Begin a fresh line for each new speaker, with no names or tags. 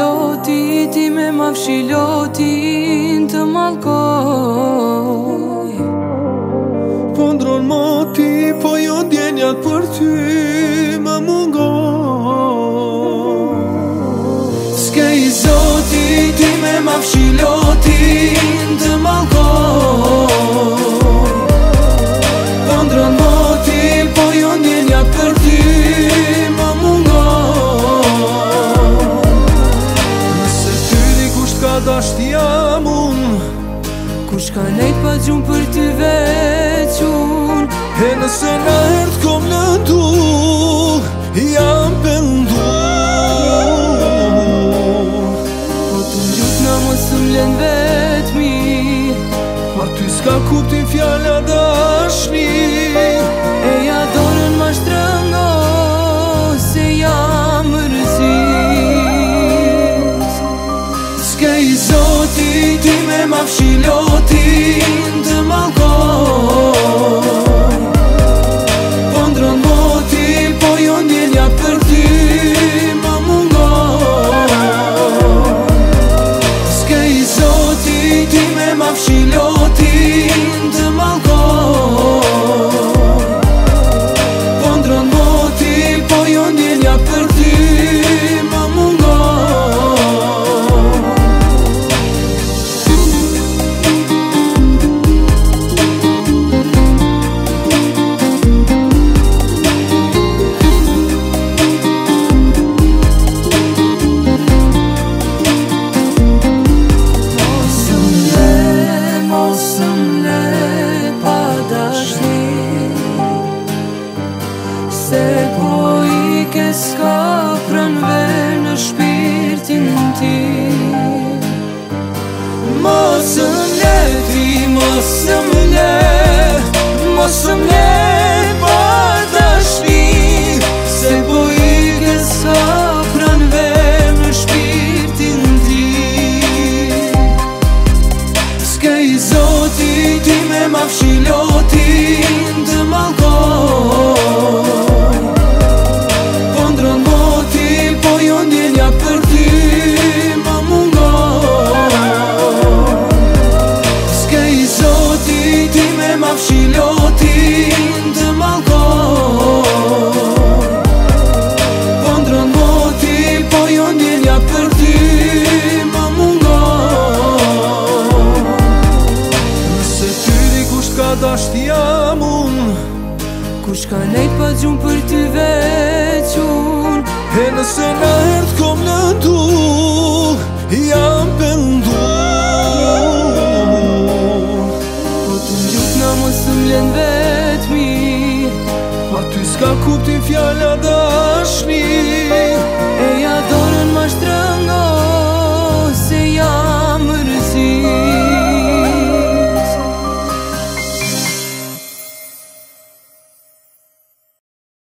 zoti ti me ma fshilotin të malkoj.
Po ndron moti, po jo ndjenjat për ty më mungon.
S'ke i zoti ti me ma fshilotin të malkoj. Po ndron moti, po jo ndjenjat për ty më mungon.
Nëse ty dikush ka dashtja mun,
kush ka nejt pa gjumë për ty veç unë.
e nëse në erdh kom në du, jam pendu.
Po të njut na mos të mlen vetmi,
Pa ty s'ka kuptim fjalla dashni.
e ja dorën ma shtrëngo se jam mërzit. S'ke i zoti ti me ma fshilotin të malkoj. Po ndron moti, po jo ndjenja për ty më mungon. S'ke i zoti ti me ma fshilotin të malkoj. Po ndron moti, po jo ndjenja për ty më mungon. Mosëm le pa dashni, se po i ke s'ka pranver në shpirtin ti. Mosëm le ti, mosëm le pa dashni, se po i ke s'ka pranver në shpirtin ti. S'ke i zoti ti me ma fshilotin të malkoj. Po ndron moti, po jo ndjenja për ty më mungon. S'ke i zoti ti me ma fshilotin të malkoj. Po ndron moti, po jo ndjenja për ty më mungon.
Nëse ty dikush ka dashtja mun,
Kush ka nejt pa gjumë për ty veç unë.
e nëse në erdh kom në du, jam pendu.
Po të njut na mos të mlen vetmi,
Pa ty s'ka kuptim fjalla